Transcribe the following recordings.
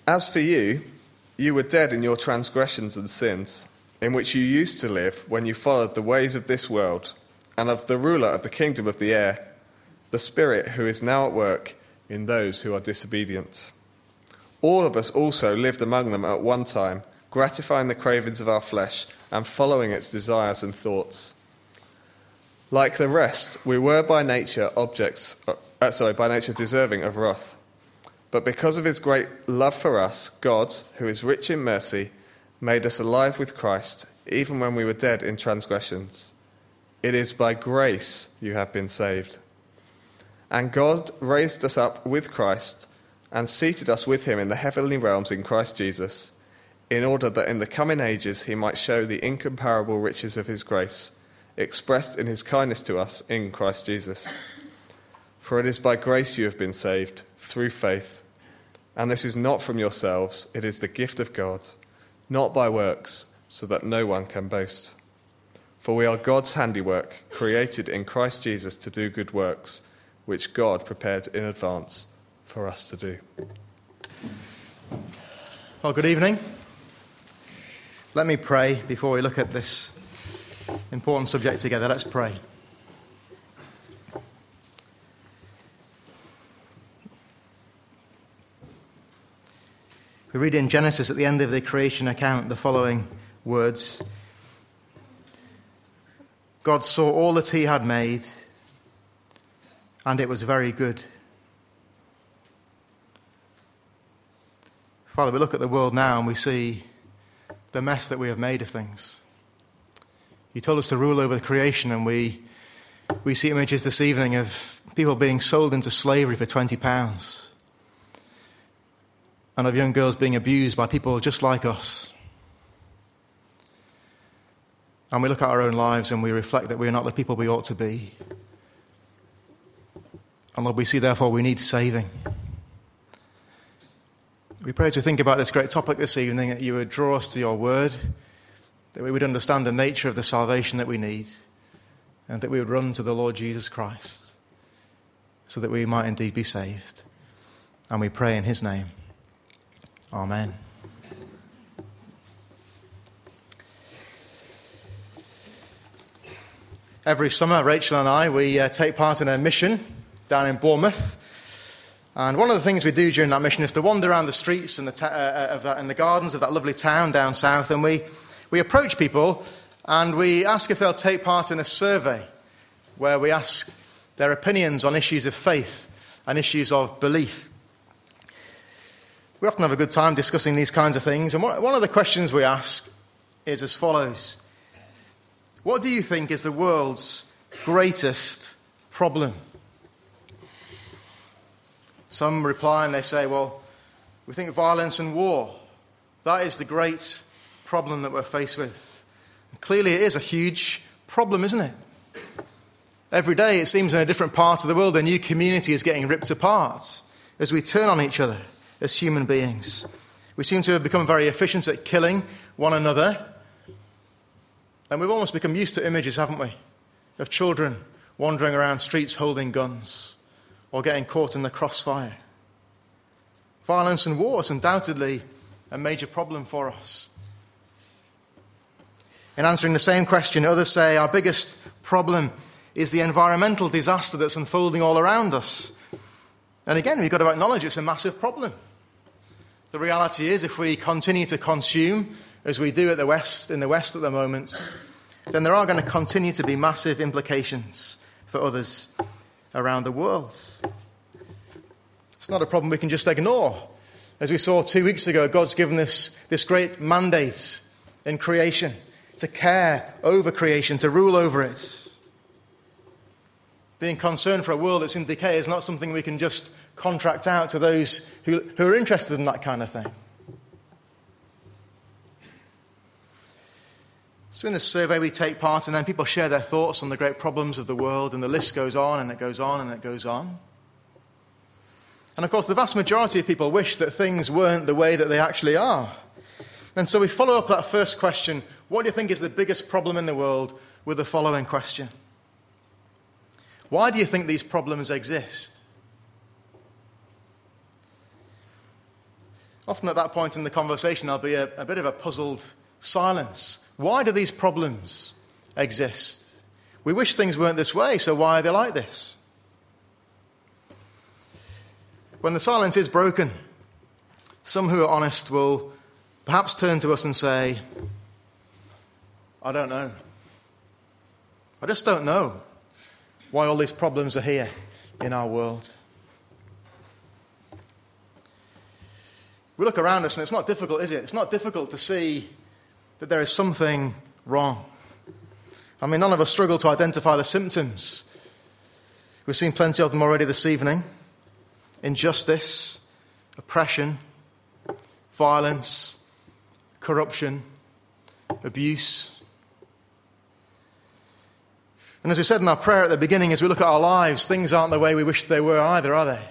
As for you, you were dead in your transgressions and sins, in which you used to live when you followed the ways of this world and of the ruler of the kingdom of the air, the Spirit who is now at work in those who are disobedient. All of us also lived among them at one time, gratifying the cravings of our flesh and following its desires and thoughts. Like the rest, we were by nature deserving of wrath. But because of his great love for us, God, who is rich in mercy, made us alive with Christ, even when we were dead in transgressions. It is by grace you have been saved. And God raised us up with Christ and seated us with him in the heavenly realms in Christ Jesus, in order that in the coming ages he might show the incomparable riches of his grace, expressed in his kindness to us in Christ Jesus. For it is by grace you have been saved, through faith. And this is not from yourselves, it is the gift of God, not by works, so that no one can boast. For we are God's handiwork, created in Christ Jesus to do good works, which God prepared in advance for us to do. Well, good evening. Let me pray before we look at this important subject together. Let's pray. We read in Genesis at the end of the creation account the following words. God saw all that he had made, and it was very good. Father, we look at the world now and we see the mess that we have made of things. You told us to rule over the creation, and we see images this evening of people being sold into slavery for £20, and of young girls being abused by people just like us. And we look at our own lives and we reflect that we are not the people we ought to be. And Lord, we see therefore we need saving. We pray as we think about this great topic this evening that you would draw us to your word, that we would understand the nature of the salvation that we need, and that we would run to the Lord Jesus Christ so that we might indeed be saved. And we pray in his name. Amen. Every summer, Rachel and I, we take part in a mission down in Bournemouth. And one of the things we do during that mission is to wander around the streets and the gardens of that lovely town down south. And we approach people and we ask if they'll take part in a survey where we ask their opinions on issues of faith and issues of belief. We often have a good time discussing these kinds of things. And one of the questions we ask is as follows. What do you think is the world's greatest problem? Some reply and they say, well, we think violence and war. That is the great problem that we're faced with. And clearly it is a huge problem, isn't it? Every day it seems in a different part of the world a new community is getting ripped apart as we turn on each other as human beings. We seem to have become very efficient at killing one another. And we've almost become used to images, haven't we, of children wandering around streets holding guns or getting caught in the crossfire. Violence and war is undoubtedly a major problem for us. In answering the same question, others say our biggest problem is the environmental disaster that's unfolding all around us. And again, we've got to acknowledge it's a massive problem. The reality is, if we continue to consume, as we do in the West at the moment, then there are going to continue to be massive implications for others around the world. It's not a problem we can just ignore. As we saw 2 weeks ago, God's given us this great mandate in creation to care over creation, to rule over it. Being concerned for a world that's in decay is not something we can just contract out to those who are interested in that kind of thing. So in this survey we take part, and then people share their thoughts on the great problems of the world, and the list goes on and it goes on and it goes on. And of course the vast majority of people wish that things weren't the way that they actually are. And so we follow up that first question, what do you think is the biggest problem in the world, with the following question. Why do you think these problems exist? Often at that point in the conversation, there'll be a bit of a puzzled silence. Why do these problems exist? We wish things weren't this way, so why are they like this? When the silence is broken, some who are honest will perhaps turn to us and say, I don't know. I just don't know why all these problems are here in our world. We look around us and it's not difficult, is it? It's not difficult to see that there is something wrong. I mean, none of us struggle to identify the symptoms. We've seen plenty of them already this evening. Injustice, oppression, violence, corruption, abuse. And as we said in our prayer at the beginning, as we look at our lives, things aren't the way we wish they were either, are they?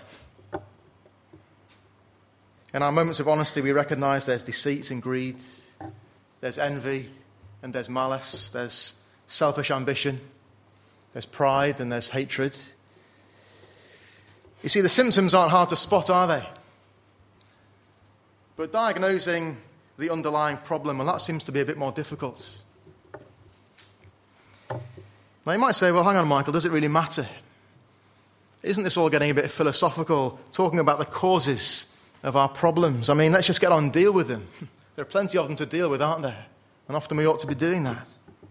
In our moments of honesty, we recognize there's deceit and greed, there's envy and there's malice, there's selfish ambition, there's pride and there's hatred. You see, the symptoms aren't hard to spot, are they? But diagnosing the underlying problem, well, that seems to be a bit more difficult. Now, you might say, well, hang on, Michael, does it really matter? Isn't this all getting a bit philosophical, talking about the causes of our problems? I mean, let's just get on and deal with them. There are plenty of them to deal with, aren't there? And often we ought to be doing that.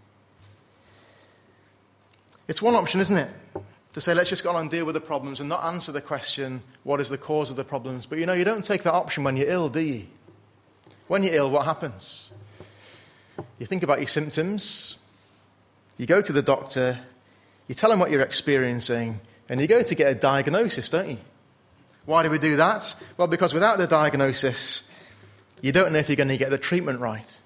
It's one option, isn't it? To say, let's just get on and deal with the problems and not answer the question, what is the cause of the problems? But you know, you don't take that option when you're ill, do you? When you're ill, what happens? You think about your symptoms, you go to the doctor, you tell him what you're experiencing, and you go to get a diagnosis, don't you? Why do we do that? Well, because without the diagnosis, you don't know if you're going to get the treatment right.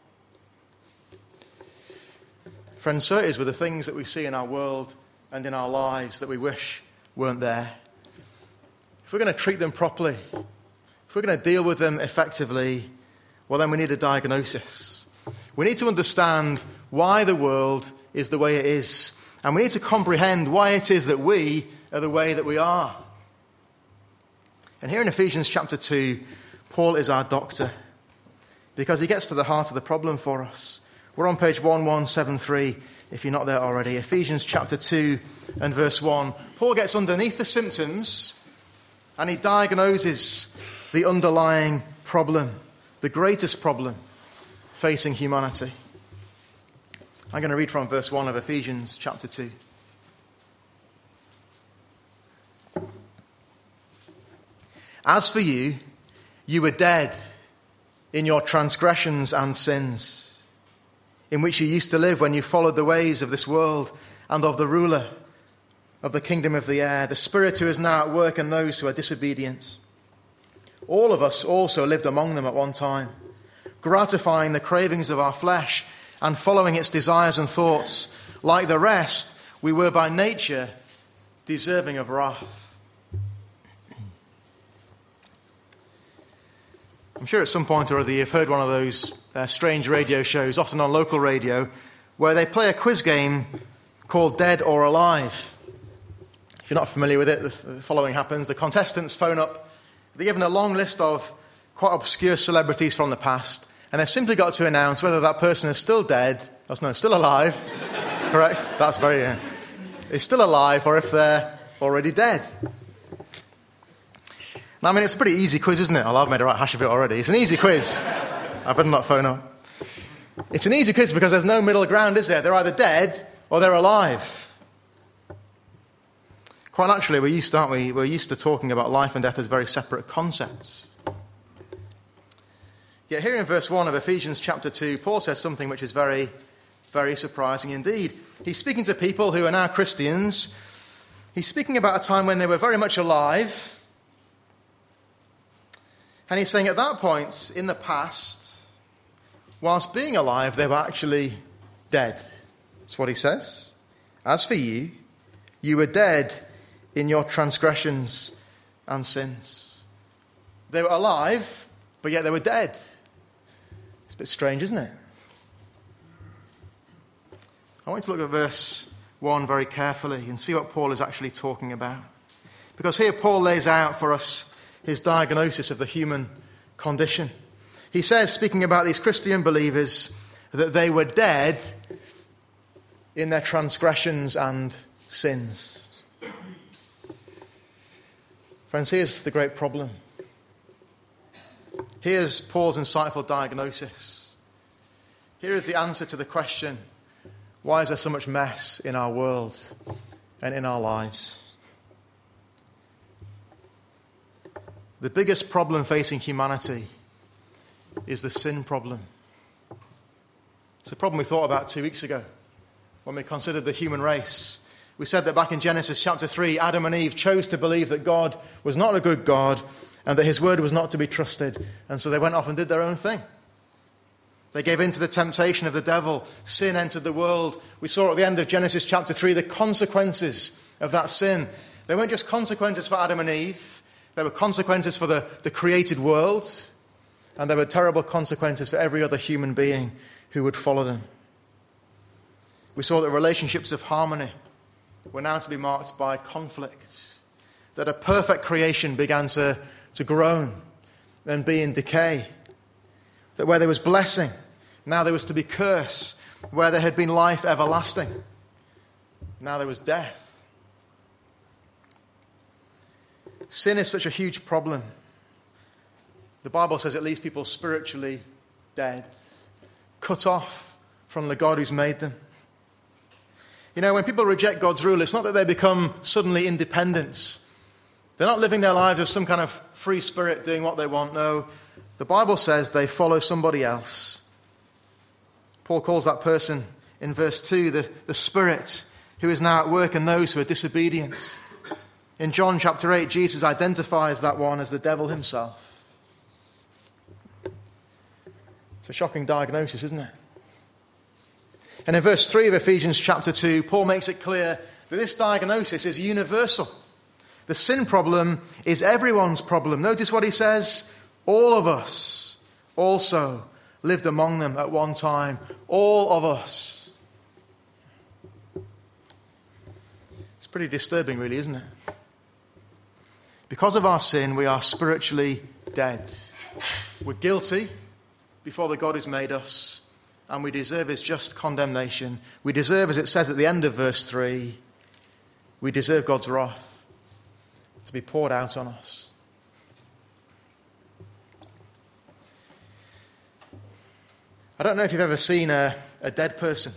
Friends, so it is with the things that we see in our world and in our lives that we wish weren't there. If we're going to treat them properly, if we're going to deal with them effectively, well, then we need a diagnosis. We need to understand why the world is the way it is. And we need to comprehend why it is that we are the way that we are. And here in Ephesians chapter 2, Paul is our doctor because he gets to the heart of the problem for us. We're on page 1173, if you're not there already. Ephesians chapter 2 and verse 1. Paul gets underneath the symptoms and he diagnoses the underlying problem, the greatest problem facing humanity. I'm going to read from verse 1 of Ephesians chapter 2. As for you, you were dead in your transgressions and sins, in which you used to live when you followed the ways of this world and of the ruler of the kingdom of the air, the spirit who is now at work in those who are disobedient. All of us also lived among them at one time, gratifying the cravings of our flesh and following its desires and thoughts. Like the rest, we were by nature deserving of wrath. I'm sure at some point or other you've heard one of those strange radio shows, often on local radio, where they play a quiz game called Dead or Alive. If you're not familiar with it, the following happens. The contestants phone up. They're given a long list of quite obscure celebrities from the past, and they've simply got to announce whether that person is still dead, still alive, correct? That's very, is still alive, or if they're already dead. Now, I mean, it's a pretty easy quiz, isn't it? I've made a right hash of it already. It's an easy quiz. I better not phone up. It's an easy quiz because there's no middle ground, is there? They're either dead or they're alive. Quite naturally, we're used to, aren't we? We're used to talking about life and death as very separate concepts. Yet here in verse 1 of Ephesians chapter 2, Paul says something which is very, very surprising indeed. He's speaking to people who are now Christians. He's speaking about a time when they were very much alive. And he's saying at that point, in the past, whilst being alive, they were actually dead. That's what he says. As for you, you were dead in your transgressions and sins. They were alive, but yet they were dead. It's a bit strange, isn't it? I want you to look at verse 1 very carefully and see what Paul is actually talking about. Because here Paul lays out for us his diagnosis of the human condition. He says, speaking about these Christian believers, that they were dead in their transgressions and sins. Friends, here's the great problem. Here's Paul's insightful diagnosis. Here is the answer to the question, why is there so much mess in our world and in our lives? The biggest problem facing humanity is the sin problem. It's a problem we thought about 2 weeks ago when we considered the human race. We said that back in Genesis chapter 3, Adam and Eve chose to believe that God was not a good God and that his word was not to be trusted. And so they went off and did their own thing. They gave in to the temptation of the devil. Sin entered the world. We saw at the end of Genesis chapter 3 the consequences of that sin. They weren't just consequences for Adam and Eve. They were consequences for the created world. And there were terrible consequences for every other human being who would follow them. We saw that relationships of harmony were now to be marked by conflict. That a perfect creation began to groan and be in decay. That where there was blessing, now there was to be curse. Where there had been life everlasting, now there was death. Sin is such a huge problem. The Bible says it leaves people spiritually dead, cut off from the God who's made them. You know, when people reject God's rule, it's not that they become suddenly independent. They're not living their lives as some kind of free spirit doing what they want. No, the Bible says they follow somebody else. Paul calls that person in verse 2 the spirit who is now at work in those who are disobedient. In John chapter 8, Jesus identifies that one as the devil himself. It's a shocking diagnosis, isn't it? And in verse 3 of Ephesians chapter 2, Paul makes it clear that this diagnosis is universal. The sin problem is everyone's problem. Notice what he says. All of us also lived among them at one time. All of us. It's pretty disturbing, really, isn't it? Because of our sin, we are spiritually dead. We're guilty before the God who's made us, and we deserve his just condemnation. We deserve, as it says at the end of verse 3, we deserve God's wrath to be poured out on us. I don't know if you've ever seen a dead person.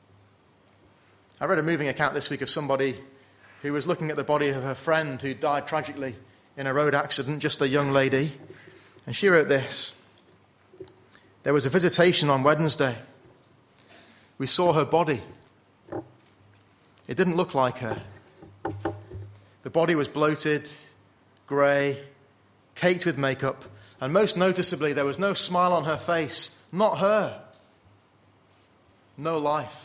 I read a moving account this week of somebody who was looking at the body of her friend who died tragically in a road accident, just a young lady. And she wrote this. There was a visitation on Wednesday. We saw her body. It didn't look like her. The body was bloated, grey, caked with makeup, and most noticeably, there was no smile on her face. Not her. No life.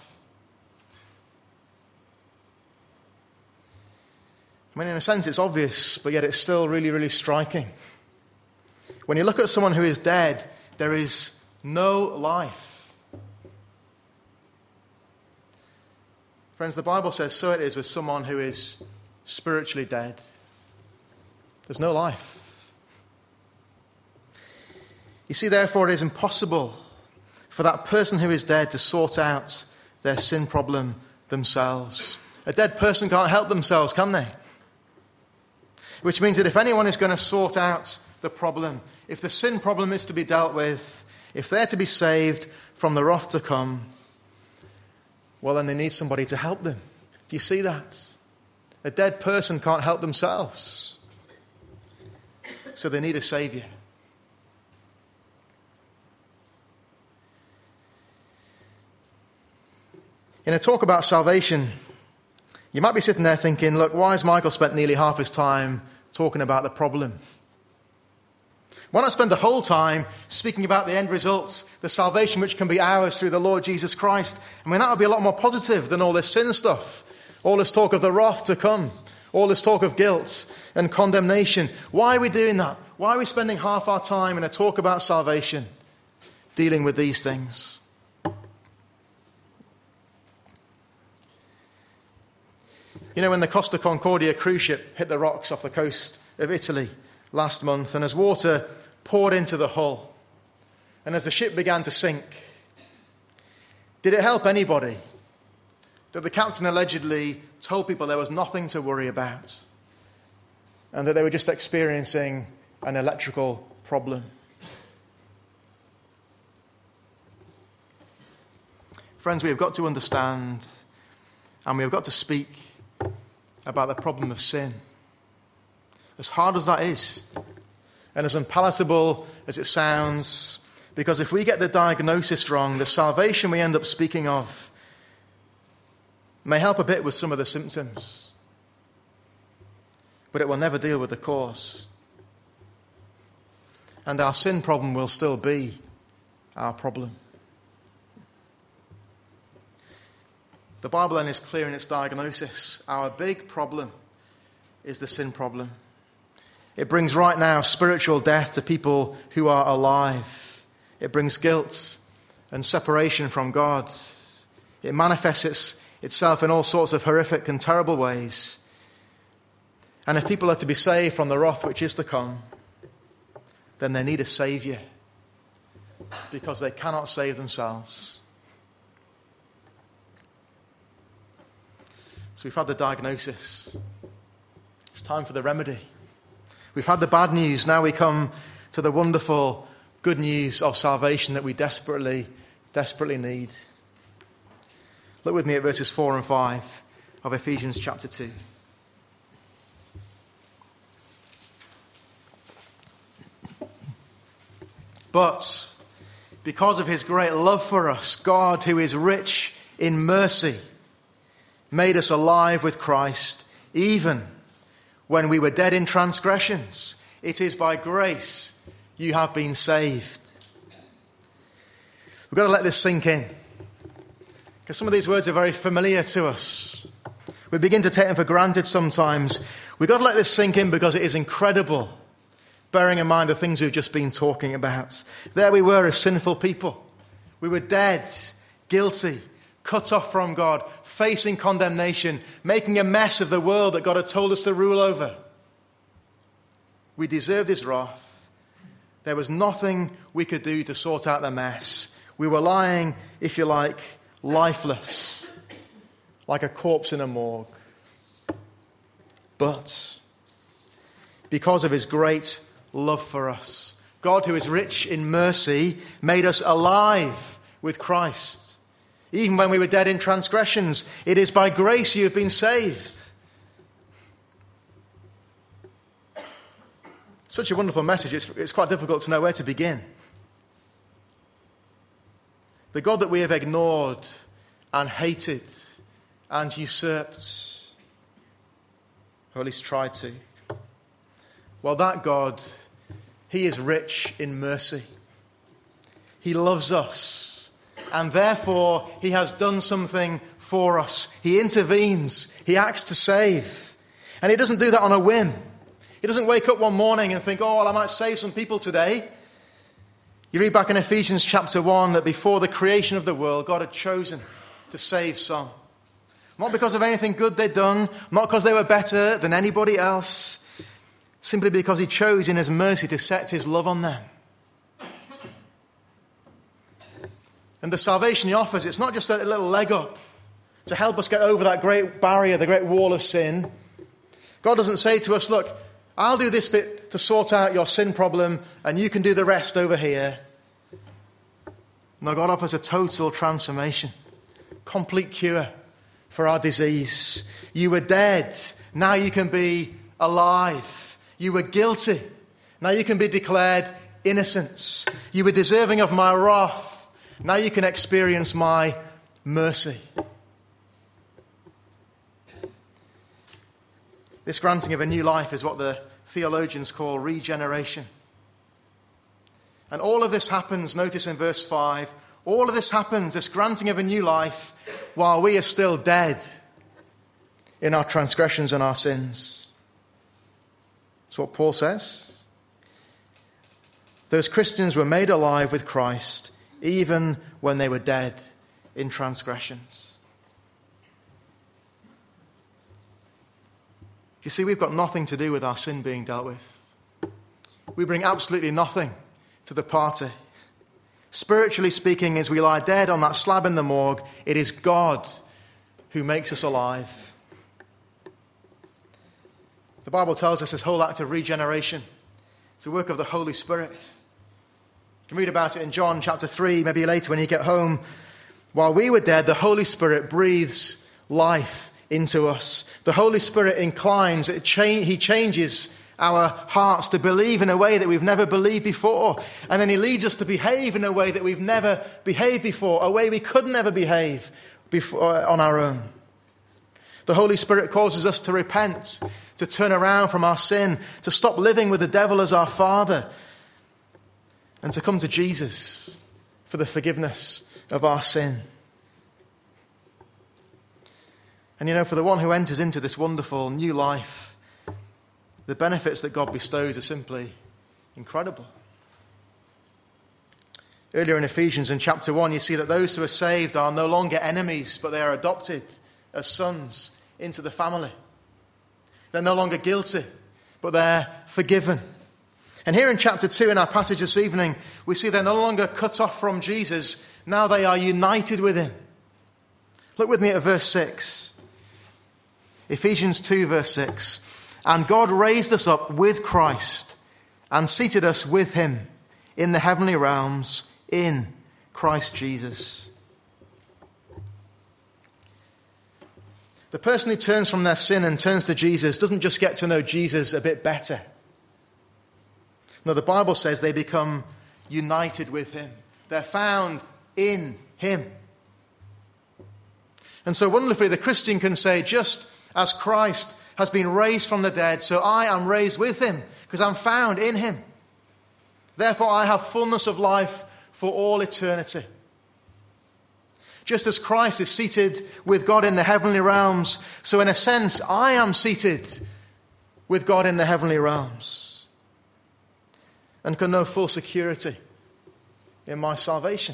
I mean, in a sense, it's obvious, but yet it's still really, really striking. When you look at someone who is dead, there is no life. Friends, the Bible says so it is with someone who is spiritually dead. There's no life. You see, therefore, it is impossible for that person who is dead to sort out their sin problem themselves. A dead person can't help themselves, can they? Which means that if anyone is going to sort out the problem, if the sin problem is to be dealt with, if they're to be saved from the wrath to come, well, then they need somebody to help them. Do you see that? A dead person can't help themselves. So they need a saviour. In a talk about salvation, you might be sitting there thinking, look, why has Michael spent nearly half his time talking about the problem? Why not spend the whole time speaking about the end results, the salvation which can be ours through the Lord Jesus Christ? I mean, that would be a lot more positive than all this sin stuff, all this talk of the wrath to come, all this talk of guilt and condemnation. Why are we doing that? Why are we spending half our time in a talk about salvation dealing with these things? You know, when the Costa Concordia cruise ship hit the rocks off the coast of Italy last month, and as water poured into the hull. And as the ship began to sink, did it help anybody that the captain allegedly told people there was nothing to worry about and that they were just experiencing an electrical problem? Friends, we have got to understand and we have got to speak about the problem of sin. As hard as that is, and as unpalatable as it sounds, because if we get the diagnosis wrong, the salvation we end up speaking of may help a bit with some of the symptoms, but it will never deal with the cause. And our sin problem will still be our problem. The Bible then is clear in its diagnosis. Our big problem is the sin problem. It brings right now spiritual death to people who are alive. It brings guilt and separation from God. It manifests itself in all sorts of horrific and terrible ways. And if people are to be saved from the wrath which is to come, then they need a Saviour, because they cannot save themselves. So we've had the diagnosis. It's time for the remedy. We've had the bad news. Now we come to the wonderful good news of salvation that we desperately, desperately need. Look with me at verses 4 and 5 of Ephesians chapter 2. But because of his great love for us, God, who is rich in mercy, made us alive with Christ, even when we were dead in transgressions. It is by grace you have been saved. We've got to let this sink in, because some of these words are very familiar to us. We begin to take them for granted sometimes. We've got to let this sink in because it is incredible, bearing in mind the things we've just been talking about. There we were as sinful people. We were dead, guilty, cut off from God, facing condemnation, making a mess of the world that God had told us to rule over. We deserved his wrath. There was nothing we could do to sort out the mess. We were lying, if you like, lifeless, like a corpse in a morgue. But because of his great love for us, God, who is rich in mercy, made us alive with Christ. Even when we were dead in transgressions, it is by grace you have been saved. Such a wonderful message, it's quite difficult to know where to begin. The God that we have ignored and hated and usurped, or at least tried to, well, that God, he is rich in mercy. He loves us. And therefore, he has done something for us. He intervenes. He acts to save. And he doesn't do that on a whim. He doesn't wake up one morning and think, oh, well, I might save some people today. You read back in Ephesians chapter 1 that before the creation of the world, God had chosen to save some. Not because of anything good they'd done, not because they were better than anybody else, simply because he chose in his mercy to set his love on them. And the salvation he offers, it's not just a little leg up to help us get over that great barrier, the great wall of sin. God doesn't say to us, look, I'll do this bit to sort out your sin problem and you can do the rest over here. No, God offers a total transformation, complete cure for our disease. You were dead, now you can be alive. You were guilty, now you can be declared innocent. You were deserving of my wrath, now you can experience my mercy. This granting of a new life is what the theologians call regeneration. And all of this happens, notice in verse 5, all of this happens, this granting of a new life, while we are still dead in our transgressions and our sins. That's what Paul says. Those Christians were made alive with Christ even when they were dead in transgressions. You see, we've got nothing to do with our sin being dealt with. we bring absolutely nothing to the party. Spiritually speaking, as we lie dead on that slab in the morgue, it is God who makes us alive. The Bible tells us this whole act of regeneration. It's a work of the Holy Spirit. You can read about it in John chapter 3, maybe later when you get home. While we were dead, the Holy Spirit breathes life into us. The Holy Spirit inclines, He changes our hearts to believe in a way that we've never believed before. And then He leads us to behave in a way that we've never behaved before, a way we could never behave before on our own. The Holy Spirit causes us to repent, to turn around from our sin, to stop living with the devil as our father, and to come to Jesus for the forgiveness of our sin. And for the one who enters into this wonderful new life, the benefits that God bestows are simply incredible. Earlier in Ephesians in chapter 1, you see that those who are saved are no longer enemies, but they are adopted as sons into the family. They're no longer guilty, but they're forgiven. And here in chapter 2 in our passage this evening, we see they're no longer cut off from Jesus. Now they are united with Him. Look with me at verse 6. Ephesians 2 verse 6. And God raised us up with Christ and seated us with Him in the heavenly realms in Christ Jesus. The person who turns from their sin and turns to Jesus doesn't just get to know Jesus a bit better. No, the Bible says they become united with Him. They're found in Him. And so wonderfully, the Christian can say, just as Christ has been raised from the dead, so I am raised with Him, because I'm found in Him. Therefore, I have fullness of life for all eternity. Just as Christ is seated with God in the heavenly realms, so in a sense, I am seated with God in the heavenly realms and can know full security in my salvation.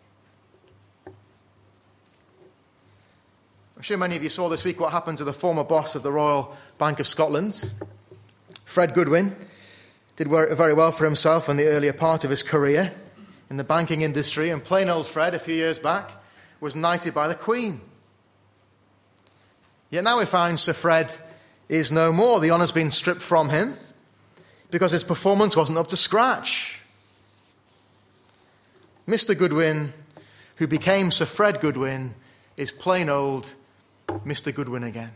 I'm sure many of you saw this week what happened to the former boss of the Royal Bank of Scotland. Fred Goodwin did very well for himself in the earlier part of his career in the banking industry, and plain old Fred, a few years back, was knighted by the Queen. Yet now we find Sir Fred is no more. The honour's been stripped from him because his performance wasn't up to scratch. Mr. Goodwin, who became Sir Fred Goodwin, is plain old Mr. Goodwin again.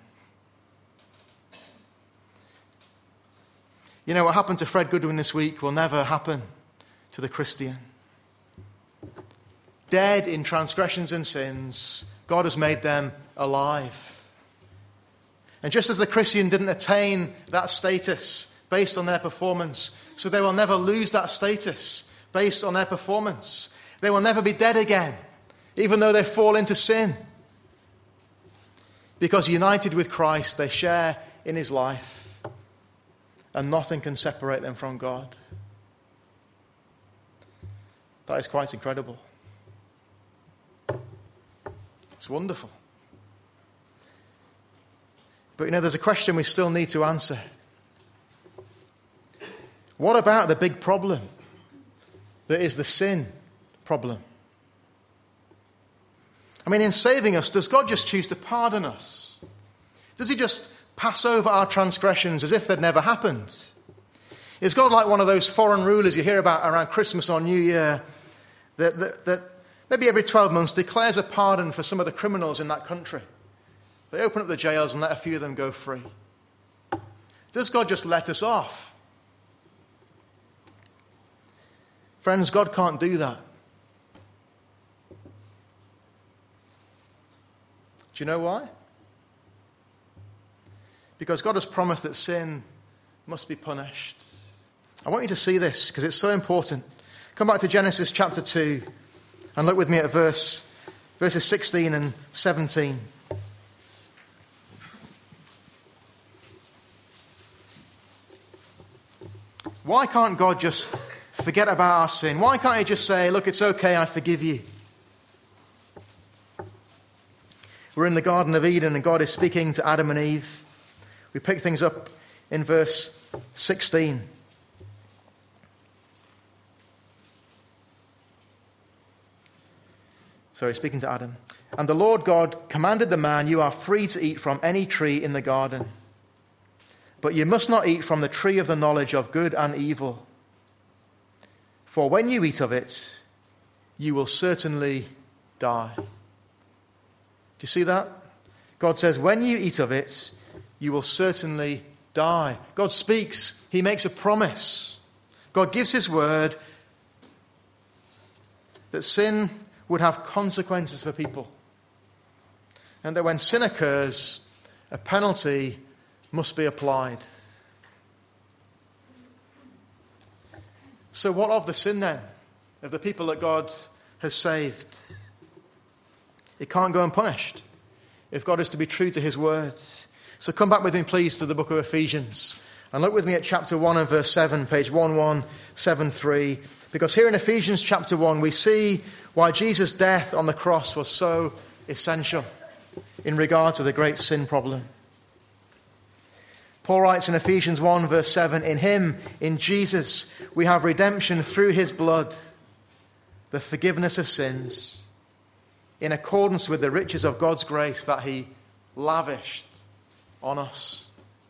What happened to Fred Goodwin this week will never happen to the Christian. Dead in transgressions and sins, God has made them alive. And just as the Christian didn't attain that status based on their performance, so they will never lose that status based on their performance. They will never be dead again, even though they fall into sin. Because united with Christ, they share in His life, and nothing can separate them from God. That is quite incredible. It's wonderful. But there's a question we still need to answer. What about the big problem that is the sin problem? In saving us, does God just choose to pardon us? Does He just pass over our transgressions as if they'd never happened? Is God like one of those foreign rulers you hear about around Christmas or New Year that maybe every 12 months declares a pardon for some of the criminals in that country? They open up the jails and let a few of them go free. Does God just let us off? Friends, God can't do that. Do you know why? Because God has promised that sin must be punished. I want you to see this because it's so important. Come back to Genesis chapter 2 and look with me at verses 16 and 17. Why can't God just forget about our sin? Why can't He just say, look, it's okay, I forgive you? We're in the Garden of Eden and God is speaking to Adam and Eve. We pick things up in verse 16. speaking to Adam. And the Lord God commanded the man, you are free to eat from any tree in the garden, but you must not eat from the tree of the knowledge of good and evil. For when you eat of it, you will certainly die. Do you see that? God says, when you eat of it, you will certainly die. God speaks. He makes a promise. God gives his word that sin would have consequences for people. And that when sin occurs, a penalty must be applied. So what of the sin then, of the people that God has saved? It can't go unpunished if God is to be true to his words. So come back with me, please, to the book of Ephesians. And look with me at chapter 1 and verse 7, page 1173. Because here in Ephesians chapter 1, we see why Jesus' death on the cross was so essential in regard to the great sin problem. Paul writes in Ephesians 1 verse 7, in him, in Jesus, we have redemption through his blood, the forgiveness of sins, in accordance with the riches of God's grace that he lavished on us.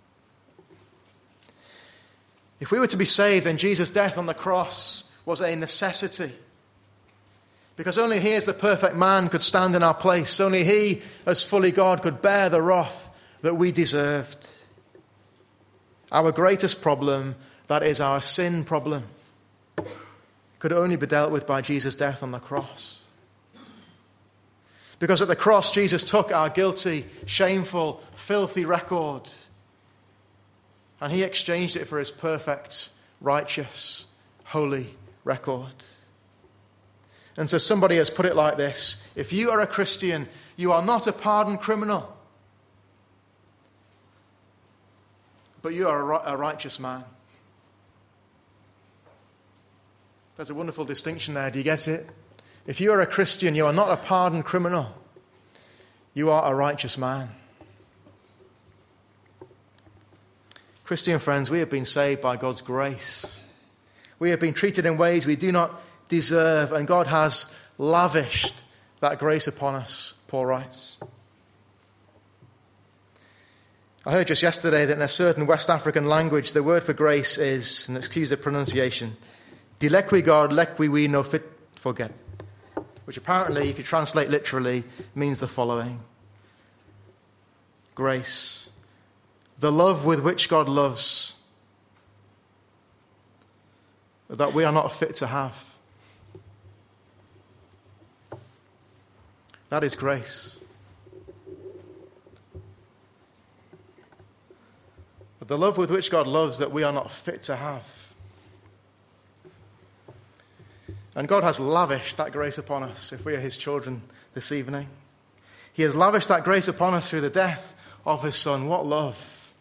If we were to be saved, then Jesus' death on the cross was a necessity. Because only he as the perfect man could stand in our place. Only he as fully God could bear the wrath that we deserved. Our greatest problem, that is our sin problem, could only be dealt with by Jesus' death on the cross. Because at the cross, Jesus took our guilty, shameful, filthy record and he exchanged it for his perfect, righteous, holy record. And so somebody has put it like this: if you are a Christian, you are not a pardoned criminal, but you are a righteous man. There's a wonderful distinction there. Do you get it? If you are a Christian, you are not a pardoned criminal. You are a righteous man. Christian friends, we have been saved by God's grace. We have been treated in ways we do not deserve, and God has lavished that grace upon us, Paul writes. I heard just yesterday that in a certain West African language, the word for grace is, and excuse the pronunciation, Dilekwi God, lekwi we no fit forget, which apparently, if you translate literally, means the following. Grace, the love with which God loves, that we are not fit to have. That is grace. The love with which God loves that we are not fit to have. And God has lavished that grace upon us if we are his children this evening. He has lavished that grace upon us through the death of his Son. What love.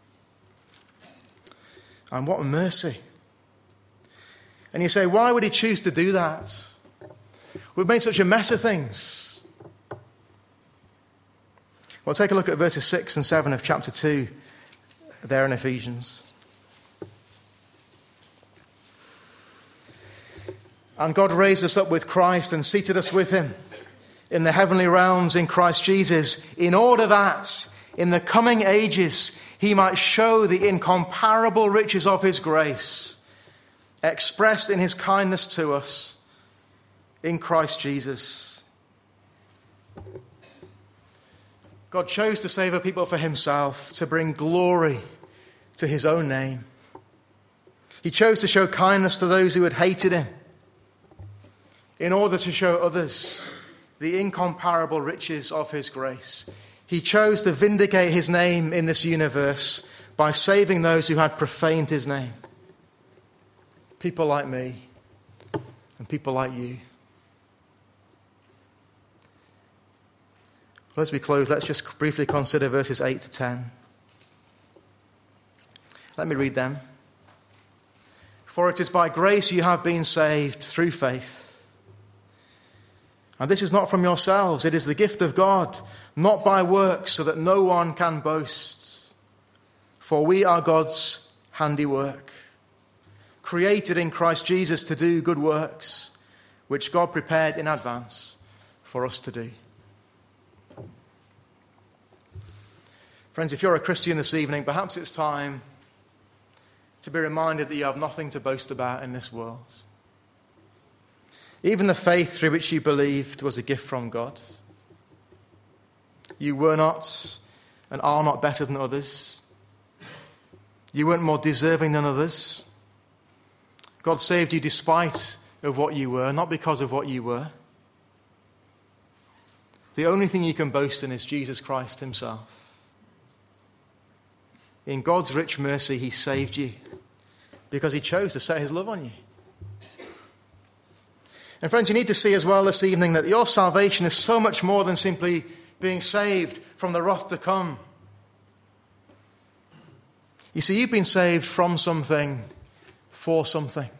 And what mercy. And you say, why would he choose to do that? We've made such a mess of things. Well, take a look at verses 6 and 7 of chapter 2 there in Ephesians. And God raised us up with Christ and seated us with him in the heavenly realms in Christ Jesus, in order that in the coming ages he might show the incomparable riches of his grace, expressed in his kindness to us in Christ Jesus. God chose to save a people for himself, to bring glory to his own name. He chose to show kindness to those who had hated him, in order to show others the incomparable riches of his grace. He chose to vindicate his name in this universe by saving those who had profaned his name. People like me and people like you. As we close, let's just briefly consider verses 8 to 10. Let me read them. For it is by grace you have been saved through faith. And this is not from yourselves, it is the gift of God, not by works, so that no one can boast. For we are God's handiwork, created in Christ Jesus to do good works, which God prepared in advance for us to do. Friends, if you're a Christian this evening, perhaps it's time to be reminded that you have nothing to boast about in this world. Even the faith through which you believed was a gift from God. You were not and are not better than others. You weren't more deserving than others. God saved you despite of what you were, not because of what you were. The only thing you can boast in is Jesus Christ himself. In God's rich mercy, he saved you because he chose to set his love on you. And friends, you need to see as well this evening that your salvation is so much more than simply being saved from the wrath to come. You see, you've been saved from something for something.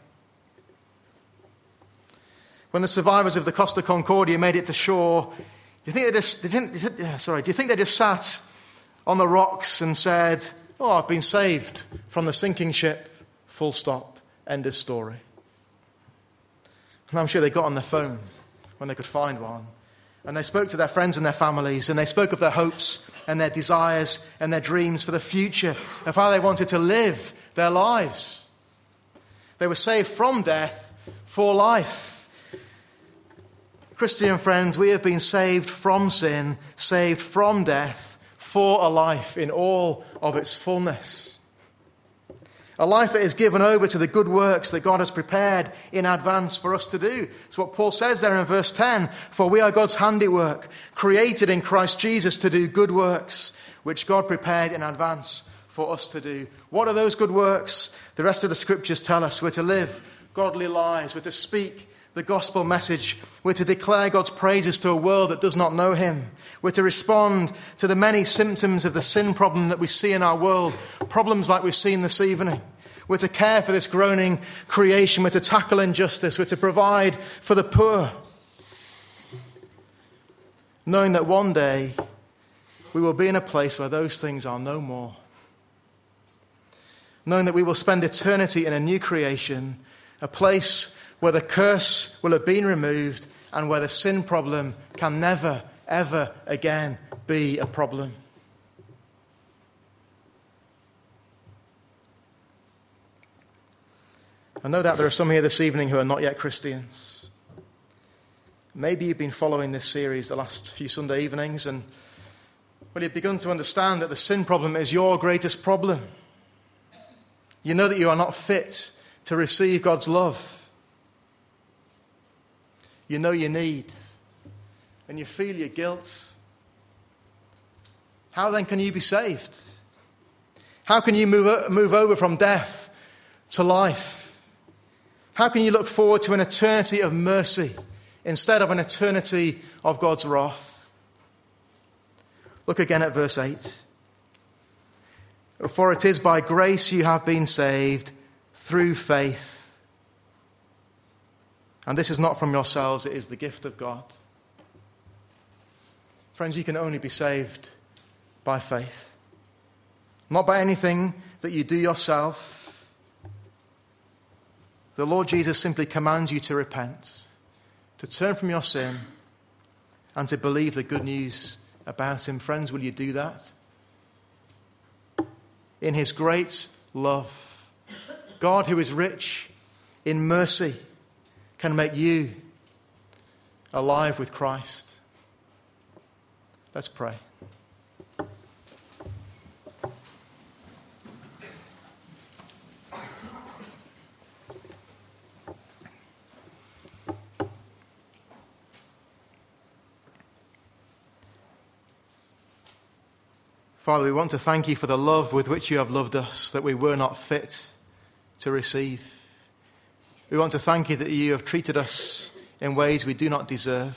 When the survivors of the Costa Concordia made it to shore, do you think they just sat on the rocks and said, "Oh, I've been saved from the sinking ship, full stop, end of story"? And I'm sure they got on their phone when they could find one. And they spoke to their friends and their families, and they spoke of their hopes and their desires and their dreams for the future, of how they wanted to live their lives. They were saved from death for life. Christian friends, we have been saved from sin, saved from death, for a life in all of its fullness. A life that is given over to the good works that God has prepared in advance for us to do. It's what Paul says there in verse 10. For we are God's handiwork, created in Christ Jesus to do good works, which God prepared in advance for us to do. What are those good works? The rest of the scriptures tell us we're to live godly lives. We're to speak the gospel message. We're to declare God's praises to a world that does not know him. We're to respond to the many symptoms of the sin problem that we see in our world, problems like we've seen this evening. We're to care for this groaning creation. We're to tackle injustice. We're to provide for the poor. Knowing that one day we will be in a place where those things are no more. Knowing that we will spend eternity in a new creation, a place where the curse will have been removed and where the sin problem can never, ever again be a problem. I know that there are some here this evening who are not yet Christians. Maybe you've been following this series the last few Sunday evenings and you've begun to understand that the sin problem is your greatest problem. You know that you are not fit to receive God's love. You know your need, and you feel your guilt. How then can you be saved? How can you move over from death to life? How can you look forward to an eternity of mercy instead of an eternity of God's wrath? Look again at verse 8. For it is by grace you have been saved through faith. And this is not from yourselves, it is the gift of God. Friends, you can only be saved by faith. Not by anything that you do yourself. The Lord Jesus simply commands you to repent, to turn from your sin, and to believe the good news about him. Friends, will you do that? In his great love, God, who is rich in mercy, can make you alive with Christ. Let's pray. Father, we want to thank you for the love with which you have loved us, that we were not fit to receive. We want to thank you that you have treated us in ways we do not deserve,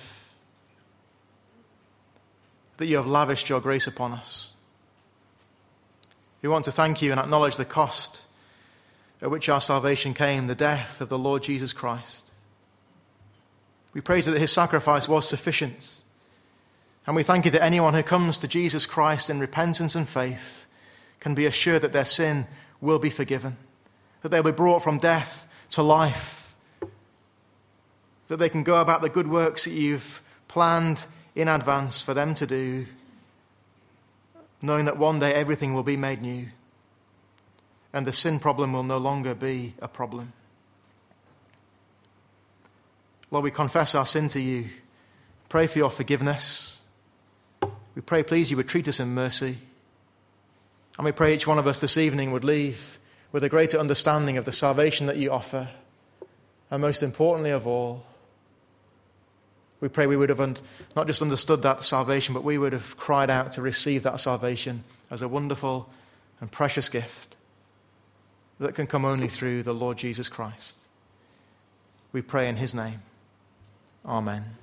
that you have lavished your grace upon us. We want to thank you and acknowledge the cost at which our salvation came, the death of the Lord Jesus Christ. We praise that his sacrifice was sufficient. And we thank you that anyone who comes to Jesus Christ in repentance and faith can be assured that their sin will be forgiven, that they'll be brought from death to life, that they can go about the good works that you've planned in advance for them to do, knowing that one day everything will be made new and the sin problem will no longer be a problem. Lord, we confess our sin to you. Pray for your forgiveness. We pray, please, you would treat us in mercy. And we pray each one of us this evening would leave with a greater understanding of the salvation that you offer. And most importantly of all, we pray we would have not just understood that salvation, but we would have cried out to receive that salvation as a wonderful and precious gift that can come only through the Lord Jesus Christ. We pray in his name. Amen.